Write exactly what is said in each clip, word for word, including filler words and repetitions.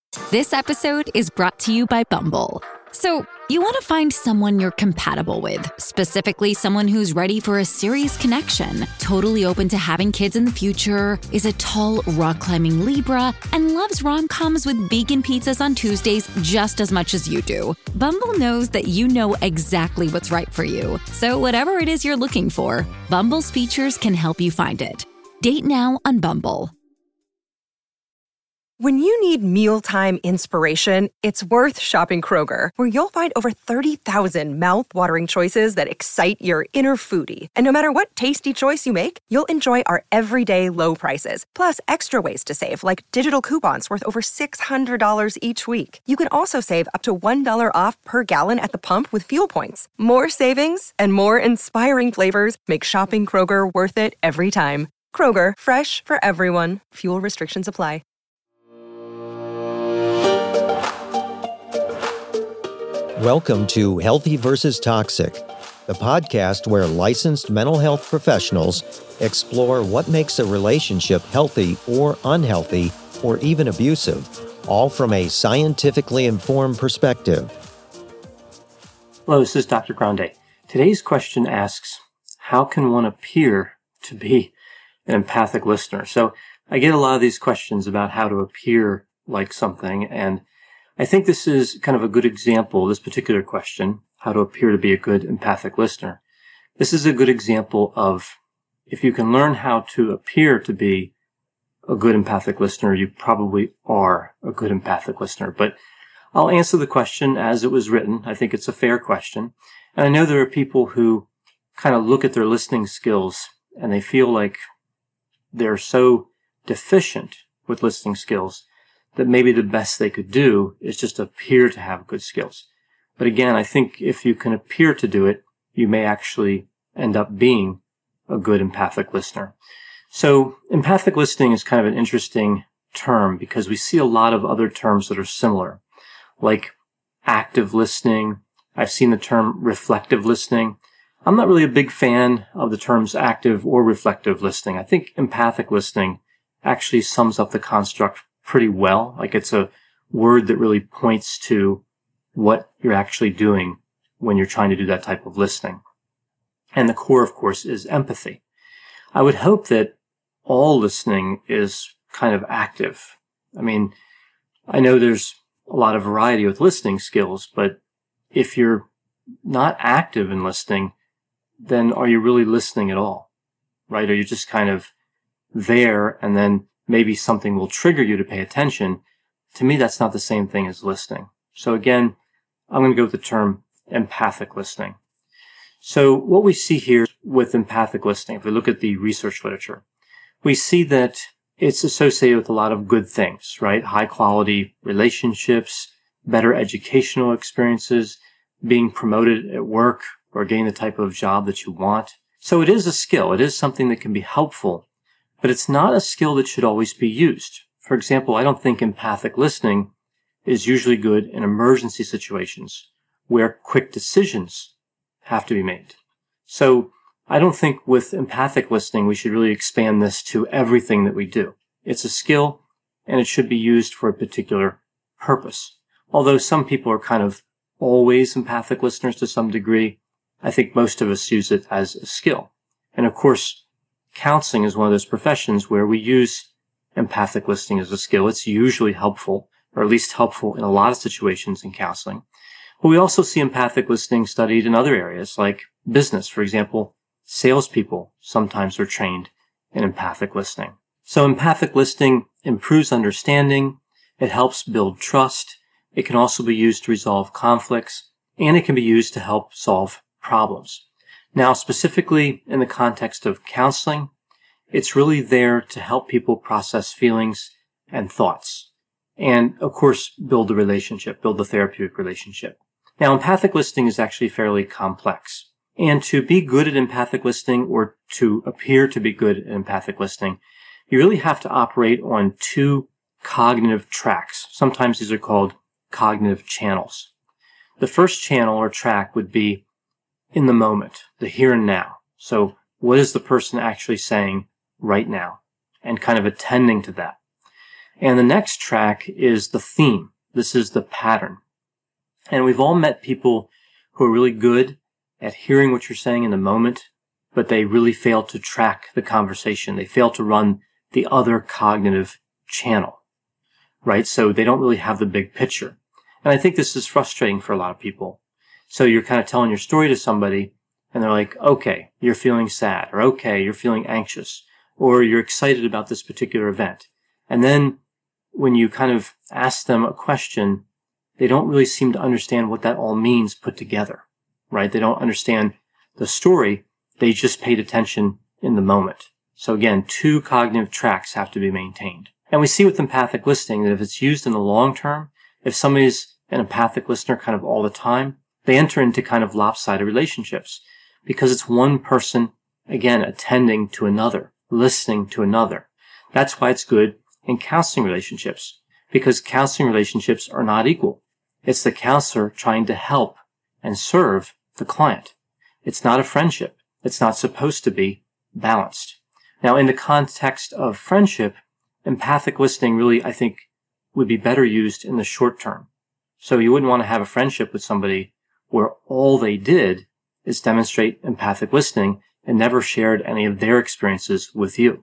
This episode is brought to you by Bumble. So, you want to find someone you're compatible with, specifically someone who's ready for a serious connection, totally open to having kids in the future, is a tall, rock-climbing Libra, and loves rom-coms with vegan pizzas on Tuesdays just as much as you do. Bumble knows that you know exactly what's right for you. So whatever it is you're looking for, Bumble's features can help you find it. Date now on Bumble. When you need mealtime inspiration, it's worth shopping Kroger, where you'll find over thirty thousand mouth-watering choices that excite your inner foodie. And no matter what tasty choice you make, you'll enjoy our everyday low prices, plus extra ways to save, like digital coupons worth over six hundred dollars each week. You can also save up to one dollar off per gallon at the pump with fuel points. More savings and more inspiring flavors make shopping Kroger worth it every time. Kroger, fresh for everyone. Fuel restrictions apply. Welcome to Healthy versus Toxic, the podcast where licensed mental health professionals explore what makes a relationship healthy or unhealthy or even abusive, all from a scientifically informed perspective. Hello, this is Doctor Grande. Today's question asks, how can one appear to be an empathic listener? So I get a lot of these questions about how to appear like something, and I think this is kind of a good example, this particular question, how to appear to be a good empathic listener. This is a good example of if you can learn how to appear to be a good empathic listener, you probably are a good empathic listener. But I'll answer the question as it was written. I think it's a fair question. And I know there are people who kind of look at their listening skills and they feel like they're so deficient with listening skills that maybe the best they could do is just appear to have good skills. But again, I think if you can appear to do it, you may actually end up being a good empathic listener. So empathic listening is kind of an interesting term because we see a lot of other terms that are similar, like active listening. I've seen the term reflective listening. I'm not really a big fan of the terms active or reflective listening. I think empathic listening actually sums up the construct pretty well. Like it's a word that really points to what you're actually doing when you're trying to do that type of listening. And the core, of course, is empathy. I would hope that all listening is kind of active. I mean, I know there's a lot of variety with listening skills, but if you're not active in listening, then are you really listening at all? Right? Are you just kind of there and then maybe something will trigger you to pay attention? To me, that's not the same thing as listening. So again, I'm going to go with the term empathic listening. So what we see here with empathic listening, if we look at the research literature, we see that it's associated with a lot of good things, right? High quality relationships, better educational experiences, being promoted at work or getting the type of job that you want. So it is a skill. It is something that can be helpful. But it's not a skill that should always be used. For example, I don't think empathic listening is usually good in emergency situations where quick decisions have to be made. So I don't think with empathic listening, we should really expand this to everything that we do. It's a skill and it should be used for a particular purpose. Although some people are kind of always empathic listeners to some degree, I think most of us use it as a skill. And of course, counseling is one of those professions where we use empathic listening as a skill. It's usually helpful, or at least helpful in a lot of situations in counseling. But we also see empathic listening studied in other areas like business. For example, salespeople sometimes are trained in empathic listening. So empathic listening improves understanding. It helps build trust. It can also be used to resolve conflicts, and it can be used to help solve problems. Now, specifically in the context of counseling, it's really there to help people process feelings and thoughts. And, of course, build the relationship, build the therapeutic relationship. Now, empathic listening is actually fairly complex. And to be good at empathic listening, or to appear to be good at empathic listening, you really have to operate on two cognitive tracks. Sometimes these are called cognitive channels. The first channel or track would be in the moment, the here and now. So what is the person actually saying right now? And kind of attending to that. And the next track is the theme. This is the pattern. And we've all met people who are really good at hearing what you're saying in the moment, but they really fail to track the conversation. They fail to run the other cognitive channel, right? So they don't really have the big picture. And I think this is frustrating for a lot of people. So you're kind of telling your story to somebody and they're like, okay, you're feeling sad, or okay, you're feeling anxious, or you're excited about this particular event. And then when you kind of ask them a question, they don't really seem to understand what that all means put together, right? They don't understand the story. They just paid attention in the moment. So again, two cognitive tracks have to be maintained. And we see with empathic listening that if it's used in the long term, if somebody's an empathic listener kind of all the time, they enter into kind of lopsided relationships because it's one person, again, attending to another, listening to another. That's why it's good in counseling relationships, because counseling relationships are not equal. It's the counselor trying to help and serve the client. It's not a friendship. It's not supposed to be balanced. Now, in the context of friendship, empathic listening really, I think, would be better used in the short term. So you wouldn't want to have a friendship with somebody where all they did is demonstrate empathic listening and never shared any of their experiences with you.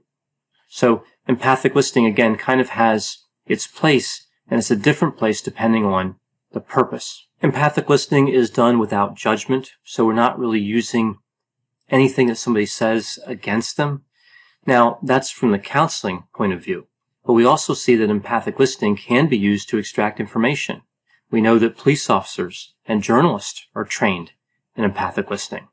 So empathic listening, again, kind of has its place, and it's a different place depending on the purpose. Empathic listening is done without judgment, so we're not really using anything that somebody says against them. Now, that's from the counseling point of view. But we also see that empathic listening can be used to extract information. We know that police officers and journalists are trained in empathic listening.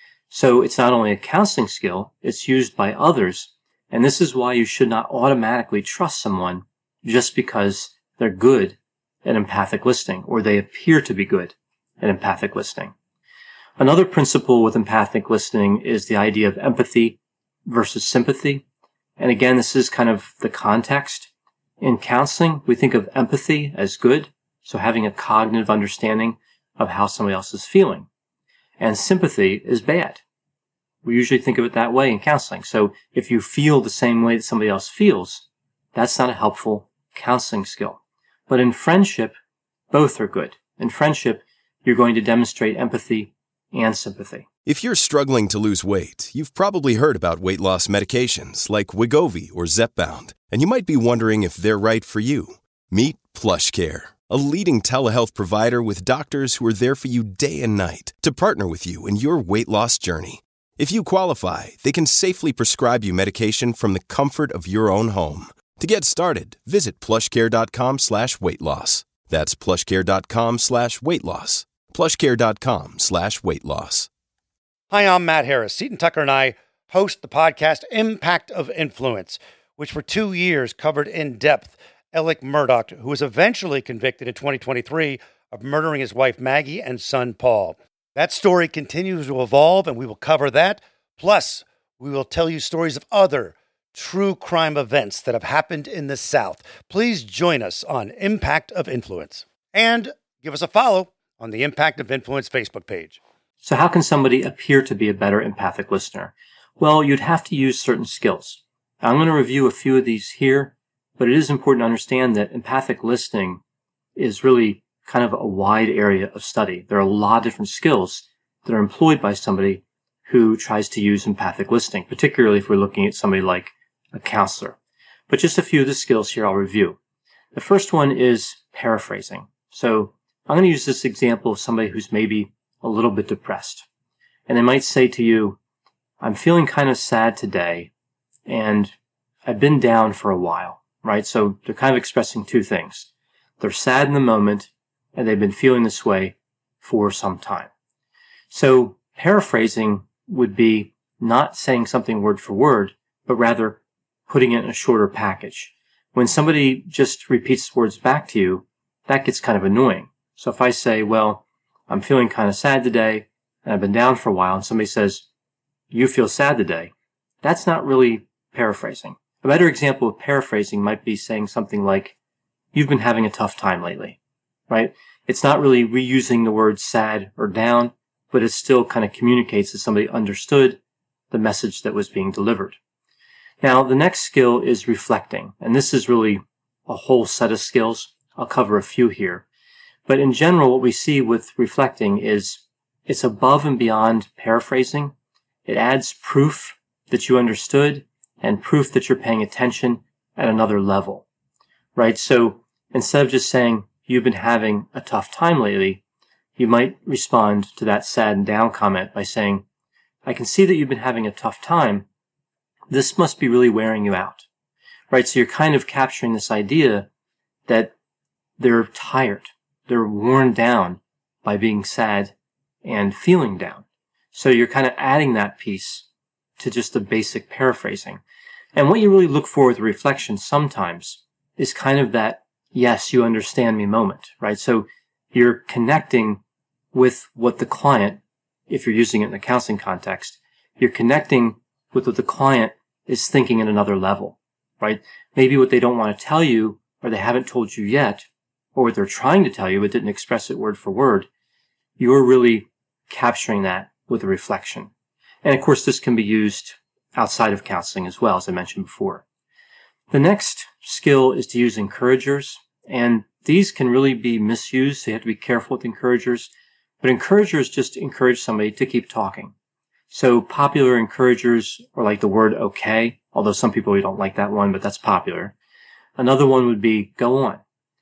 So it's not only a counseling skill, it's used by others. And this is why you should not automatically trust someone just because they're good at empathic listening, or they appear to be good at empathic listening. Another principle with empathic listening is the idea of empathy versus sympathy. And again, this is kind of the context. In counseling, we think of empathy as good, so having a cognitive understanding of how somebody else is feeling. And sympathy is bad. We usually think of it that way in counseling. So if you feel the same way that somebody else feels, that's not a helpful counseling skill. But in friendship, both are good. In friendship, you're going to demonstrate empathy and sympathy. If you're struggling to lose weight, you've probably heard about weight loss medications like Wegovy or Zepbound, and you might be wondering if they're right for you. Meet PlushCare, a leading telehealth provider with doctors who are there for you day and night to partner with you in your weight loss journey. If you qualify, they can safely prescribe you medication from the comfort of your own home. To get started, visit plushcare.com slash weight loss. That's plushcare.com slash weight loss. plushcare.com slash weight loss. Hi, I'm Matt Harris. Seton Tucker and I host the podcast Impact of Influence, which for two years covered in depth Alec Murdaugh, who was eventually convicted in twenty twenty-three of murdering his wife Maggie and son Paul. That story continues to evolve, and we will cover that. Plus, we will tell you stories of other true crime events that have happened in the South. Please join us on Impact of Influence. And give us a follow on the Impact of Influence Facebook page. So how can somebody appear to be a better empathic listener? Well, you'd have to use certain skills. I'm going to review a few of these here, but it is important to understand that empathic listening is really kind of a wide area of study. There are a lot of different skills that are employed by somebody who tries to use empathic listening, particularly if we're looking at somebody like a counselor. But just a few of the skills here I'll review. The first one is paraphrasing. So I'm going to use this example of somebody who's maybe a little bit depressed. And they might say to you, I'm feeling kind of sad today, and I've been down for a while, right? So they're kind of expressing two things. They're sad in the moment, and they've been feeling this way for some time. So paraphrasing would be not saying something word for word, but rather putting it in a shorter package. When somebody just repeats words back to you, that gets kind of annoying. So if I say, well, I'm feeling kind of sad today, and I've been down for a while, and somebody says, you feel sad today, that's not really paraphrasing. A better example of paraphrasing might be saying something like, you've been having a tough time lately, right? It's not really reusing the words sad or down, but it still kind of communicates that somebody understood the message that was being delivered. Now, the next skill is reflecting, and this is really a whole set of skills. I'll cover a few here. But in general, what we see with reflecting is it's above and beyond paraphrasing. It adds proof that you understood and proof that you're paying attention at another level, right? So instead of just saying, you've been having a tough time lately, you might respond to that sad and down comment by saying, I can see that you've been having a tough time. This must be really wearing you out, right? So you're kind of capturing this idea that they're tired. They're worn down by being sad and feeling down. So you're kind of adding that piece to just the basic paraphrasing. And what you really look for with reflection sometimes is kind of that, yes, you understand me moment, right? So you're connecting with what the client, if you're using it in a counseling context, you're connecting with what the client is thinking at another level, right? Maybe what they don't want to tell you or they haven't told you yet, or what they're trying to tell you but didn't express it word for word, you're really capturing that with a reflection. And of course, this can be used outside of counseling as well, as I mentioned before. The next skill is to use encouragers, and these can really be misused, so you have to be careful with encouragers. But encouragers just encourage somebody to keep talking. So popular encouragers are like the word okay, although some people don't like that one, but that's popular. Another one would be go on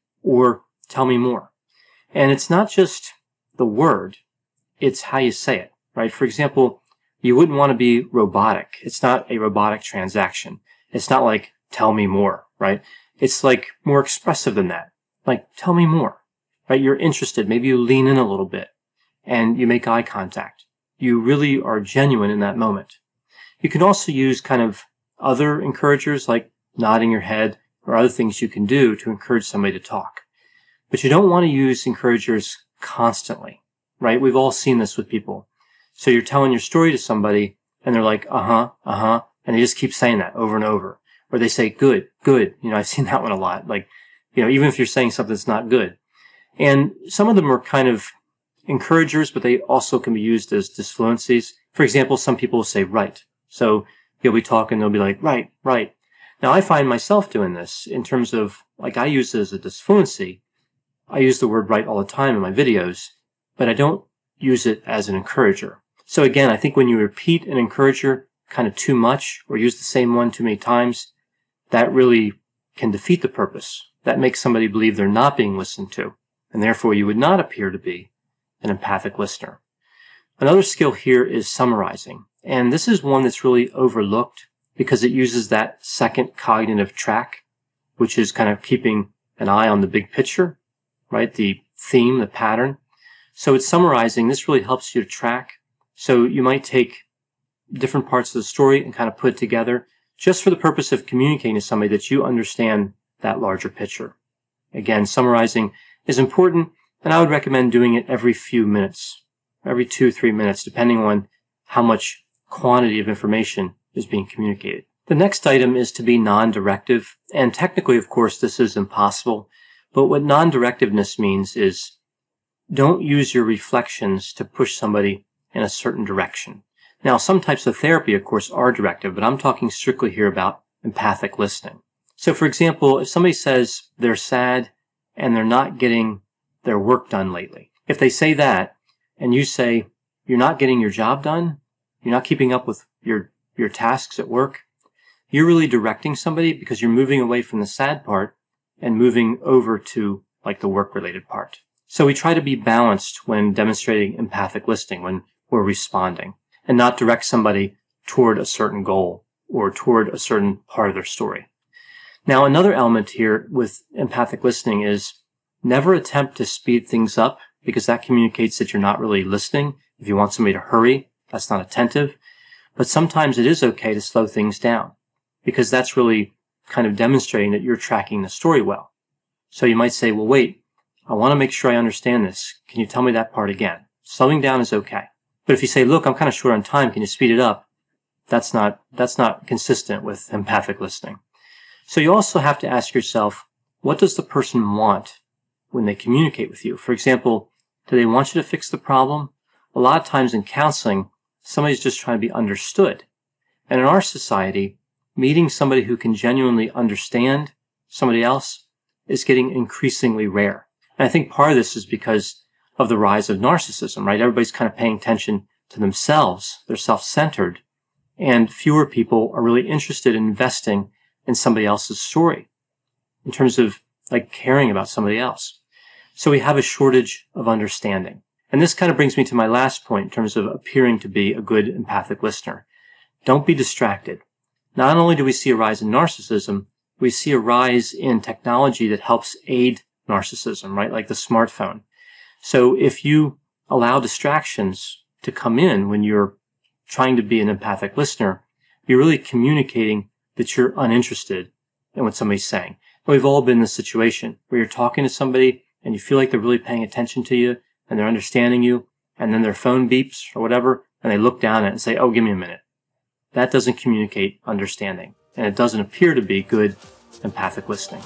or tell me more. And it's not just the word, it's how you say it, right? For example, you wouldn't want to be robotic. It's not a robotic transaction. It's not like tell me more, right? It's like more expressive than that. Like tell me more, right? You're interested. Maybe you lean in a little bit and you make eye contact. You really are genuine in that moment. You can also use kind of other encouragers like nodding your head or other things you can do to encourage somebody to talk. But you don't want to use encouragers constantly, right? We've all seen this with people. So you're telling your story to somebody and they're like, uh-huh, uh-huh. And they just keep saying that over and over. Or they say, good, good. You know, I've seen that one a lot. Like, you know, even if you're saying something that's not good. And some of them are kind of encouragers, but they also can be used as disfluencies. For example, some people will say right. So you'll be talking, they'll be like, right, right. Now, I find myself doing this in terms of, like, I use it as a disfluency. I use the word right all the time in my videos, but I don't use it as an encourager. So again, I think when you repeat an encourager kind of too much or use the same one too many times, that really can defeat the purpose. That makes somebody believe they're not being listened to, and therefore you would not appear to be an empathic listener. Another skill here is summarizing, and this is one that's really overlooked because it uses that second cognitive track, which is kind of keeping an eye on the big picture, right? The theme, the pattern. So it's summarizing. This really helps you to track. So you might take different parts of the story and kind of put it together just for the purpose of communicating to somebody that you understand that larger picture. Again, summarizing is important, and I would recommend doing it every few minutes, every two, three minutes, depending on how much quantity of information is being communicated. The next item is to be non-directive, and technically, of course, this is impossible, but what non-directiveness means is don't use your reflections to push somebody in a certain direction. Now, some types of therapy, of course, are directive, but I'm talking strictly here about empathic listening. So, for example, if somebody says they're sad and they're not getting their work done lately, if they say that and you say you're not getting your job done, you're not keeping up with your, your tasks at work, you're really directing somebody because you're moving away from the sad part and moving over to like the work-related part. So we try to be balanced when demonstrating empathic listening, when we're responding, and not direct somebody toward a certain goal or toward a certain part of their story. Now, another element here with empathic listening is never attempt to speed things up because that communicates that you're not really listening. If you want somebody to hurry, that's not attentive. But sometimes it is okay to slow things down because that's really kind of demonstrating that you're tracking the story well. So you might say, well, wait, I want to make sure I understand this. Can you tell me that part again? Slowing down is okay. But if you say, look, I'm kind of short on time, can you speed it up? That's not, that's not consistent with empathic listening. So you also have to ask yourself, what does the person want when they communicate with you? For example, do they want you to fix the problem? A lot of times in counseling, somebody's just trying to be understood. And in our society, meeting somebody who can genuinely understand somebody else is getting increasingly rare. And I think part of this is because of the rise of narcissism, right? Everybody's kind of paying attention to themselves. They're self-centered. And fewer people are really interested in investing in somebody else's story in terms of like caring about somebody else. So we have a shortage of understanding. And this kind of brings me to my last point in terms of appearing to be a good empathic listener. Don't be distracted. Not only do we see a rise in narcissism, we see a rise in technology that helps aid narcissism, right? Like the smartphone. So if you allow distractions to come in when you're trying to be an empathic listener, you're really communicating that you're uninterested in what somebody's saying. And we've all been in this situation where you're talking to somebody and you feel like they're really paying attention to you and they're understanding you, and then their phone beeps or whatever, and they look down at it and say, oh, give me a minute. That doesn't communicate understanding, and it doesn't appear to be good empathic listening.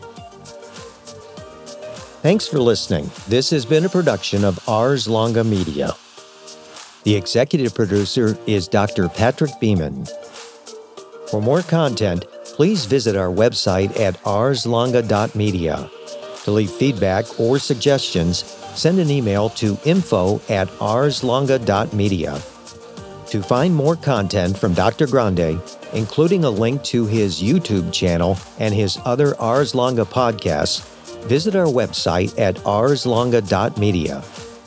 Thanks for listening. This has been a production of Ars Longa Media. The executive producer is Doctor Patrick Beeman. For more content, please visit our website at ars longa dot media. To leave feedback or suggestions, send an email to info at ars longa dot media. To find more content from Doctor Grande, including a link to his YouTube channel and his other Ars Longa podcasts, visit our website at ars longa dot media.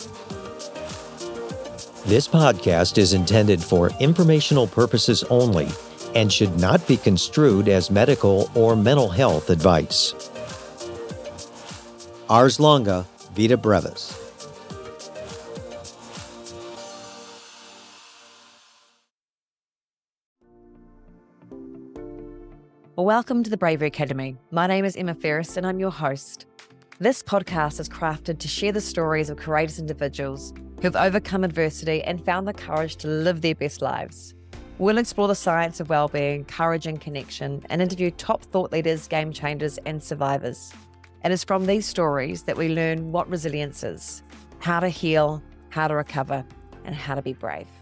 This podcast is intended for informational purposes only and should not be construed as medical or mental health advice. Ars Longa, Vita Brevis. Welcome to the Bravery Academy. My name is Emma Ferris and I'm your host. This podcast is crafted to share the stories of courageous individuals who've overcome adversity and found the courage to live their best lives. We'll explore the science of well-being, courage and connection, and interview top thought leaders, game changers, and survivors. It is from these stories that we learn what resilience is, how to heal, how to recover, and how to be brave.